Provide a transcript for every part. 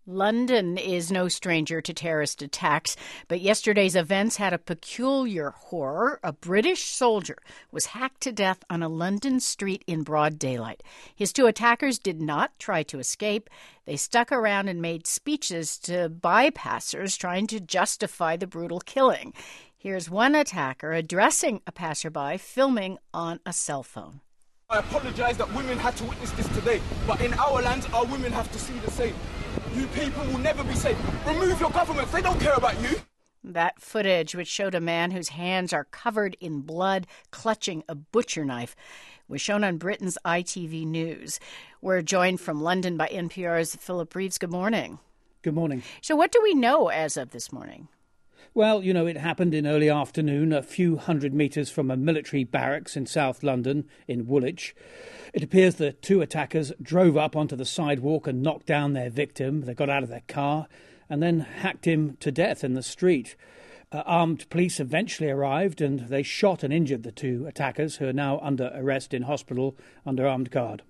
London is no stranger to terrorist attacks, but yesterday's events had a peculiar horror. A British soldier was hacked to death on a London street in broad daylight. His two attackers did not try to escape. They stuck around and made speeches to bypassers trying to justify the brutal killing. Here's one attacker addressing a passerby filming on a cell phone. I apologise that women had to witness this today, but in our land, our women have to see the same. You people will never be safe. Remove your governments. They don't care about you. That footage, which showed a man whose hands are covered in blood clutching a butcher knife, was shown on Britain's ITV News. We're joined from London by NPR's Philip Reeves. Good morning. Good morning. So what do we know as of this morning? Well, it happened in early afternoon, a few hundred metres from a military barracks in South London, in Woolwich. It appears the two attackers drove up onto the sidewalk and knocked down their victim. They got out of their car and then hacked him to death in the street. Armed police eventually arrived and they shot and injured the two attackers, who are now under arrest in hospital under armed guard.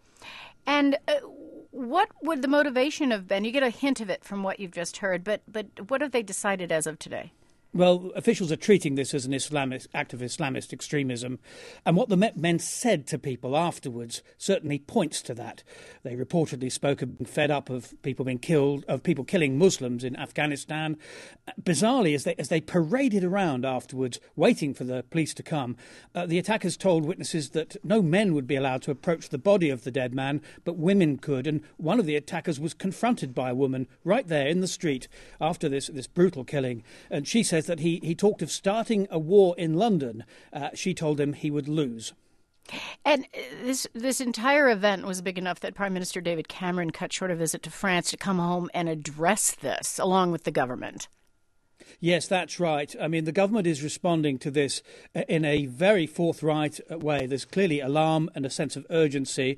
And what would the motivation have been? You get a hint of it from what you've just heard, but what have they decided as of today? Well, officials are treating this as an Islamist act of Islamist extremism, and what the men said to people afterwards certainly points to that. They reportedly spoke of being fed up of people being killed, of people killing Muslims in Afghanistan. Bizarrely, as they paraded around afterwards, waiting for the police to come, the attackers told witnesses that no men would be allowed to approach the body of the dead man, but women could. And one of the attackers was confronted by a woman right there in the street after this brutal killing, and she says that he talked of starting a war in London. She told him he would lose. And this entire event was big enough that Prime Minister David Cameron cut short a visit to France to come home and address this along with the government. Yes, that's right. I mean, the government is responding to this in a very forthright way. There's clearly alarm and a sense of urgency.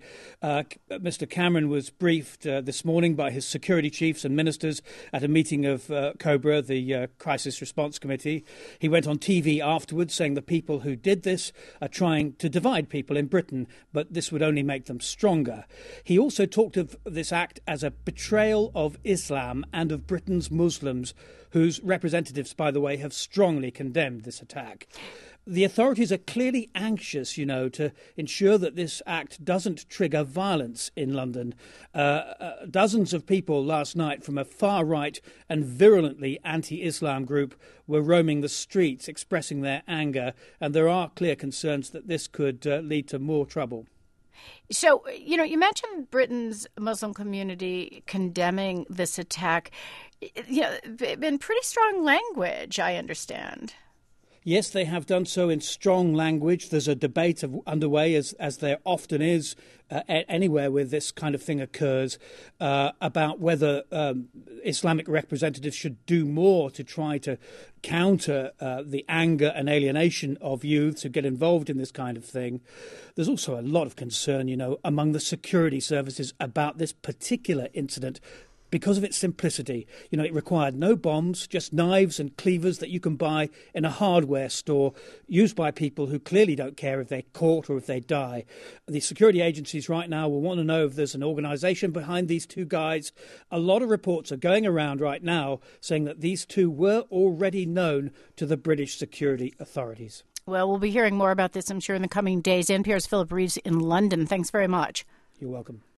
Mr. Cameron was briefed this morning by his security chiefs and ministers at a meeting of COBRA, the Crisis Response Committee. He went on TV afterwards saying the people who did this are trying to divide people in Britain, but this would only make them stronger. He also talked of this act as a betrayal of Islam and of Britain's Muslims, whose representatives, by the way, have strongly condemned this attack. The authorities are clearly anxious, to ensure that this act doesn't trigger violence in London. Dozens of people last night from a far-right and virulently anti-Islam group were roaming the streets expressing their anger, and there are clear concerns that this could lead to more trouble. So, you mentioned Britain's Muslim community condemning this attack. In pretty strong language, I understand. Yes, they have done so in strong language. There's a debate underway, as there often is anywhere where this kind of thing occurs, about whether Islamic representatives should do more to try to counter the anger and alienation of youths who get involved in this kind of thing. There's also a lot of concern, among the security services about this particular incident, because of its simplicity. It required no bombs, just knives and cleavers that you can buy in a hardware store, used by people who clearly don't care if they're caught or if they die. The security agencies right now will want to know if there's an organisation behind these two guys. A lot of reports are going around right now saying that these two were already known to the British security authorities. Well, we'll be hearing more about this, I'm sure, in the coming days. NPR's Philip Reeves in London. Thanks very much. You're welcome.